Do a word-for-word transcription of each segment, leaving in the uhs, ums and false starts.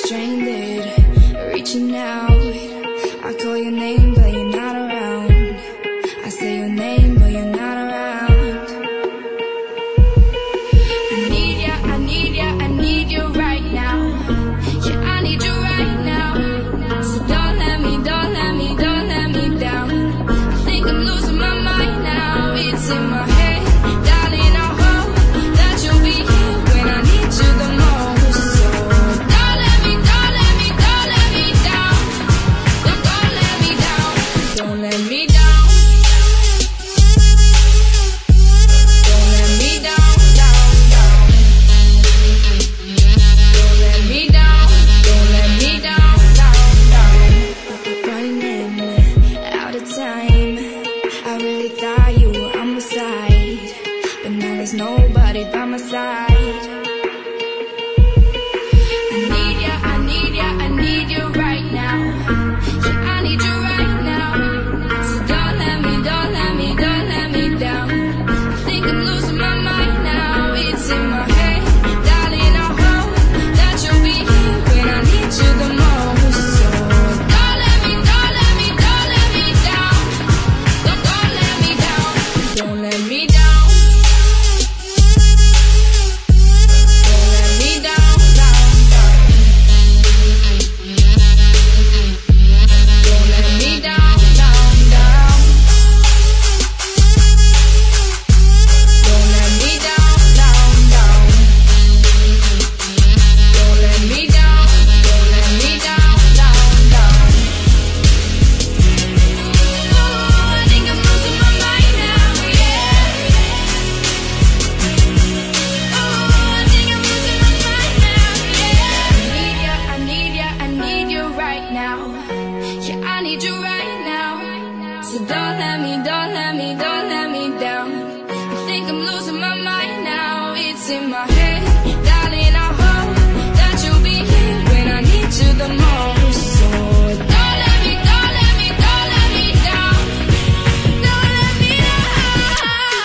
stranded, reaching out. I call your name, but you're not around. I say your name, but you're not around. I need ya, I need ya, I need you right now. Yeah, I need you right now. So don't let me, don't let me, don't let me down. I think I'm losing my mind now. It's in my head, darling, I hope that you'll be here when I need you the most. So don't let me, don't let me, don't let me down. Don't, don't let me down. Don't let me down. Don't let me down, down, down. Don't let me down. Don't let me down, down, down. Running out of time. I really thought you were on my side, but now there's nobody by my side. I need ya, I need ya, I need you right now. Yeah, I need you right now. So don't let me, don't let me, don't let me down. I think I'm losing my mind now. It's in my head, darling, I hope that you'll be here when I need you the most. So don't let me, don't let me, don't let me down. Don't, don't let me down. Don't let me down. Don't let me down, down, down. Don't let me down, down, down. Don't let me down, down, down. Don't let me down, don't let me down, down, down. Oh, I think I'm losing my mind now, yeah. Oh, I think I'm losing my mind now, yeah. I need ya, I need ya, I need you right now. Yeah, I need you right now. So don't let me, don't let me, don't let me down. I think I'm losing my mind now. It's in my head, darling, I hope that you'll be here when I need you the most. So don't let me, don't let me, don't let me down. Don't let me down.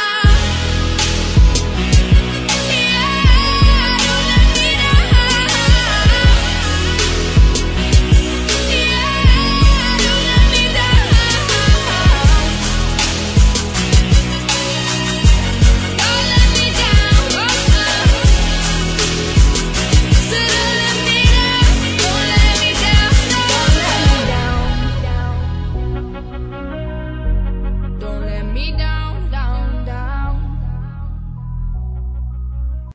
Yeah, don't let me down. Yeah, don't let me down. Don't let me down. So don't let me down. Don't let me down. Don't let me down. Don't let me down.